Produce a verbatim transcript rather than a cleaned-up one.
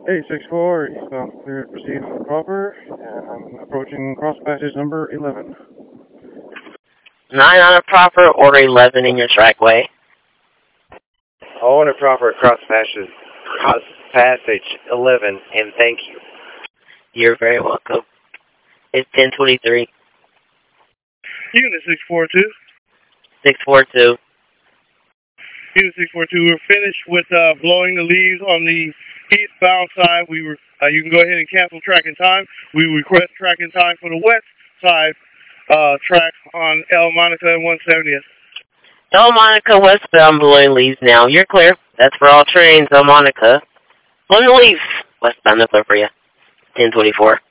eight six four, eastbound clear to proceed with proper, and I'm approaching cross passage number eleven. nine on a proper or eleven in your trackway? I want a proper cross passage, cross passage eleven, and thank you. You're very welcome. It's ten twenty-three. Unit six four two. six four two. Unit six four two, we're finished with uh, blowing the leaves on the eastbound side. We were. Uh, you can go ahead and cancel track and time. We request track and time for the west side uh, track on El Monica and one seventieth. El Monica westbound blowing leaves now. You're clear. That's for all trains. El Monica. Blowing leaves. Westbound, no clear for you. ten twenty-four.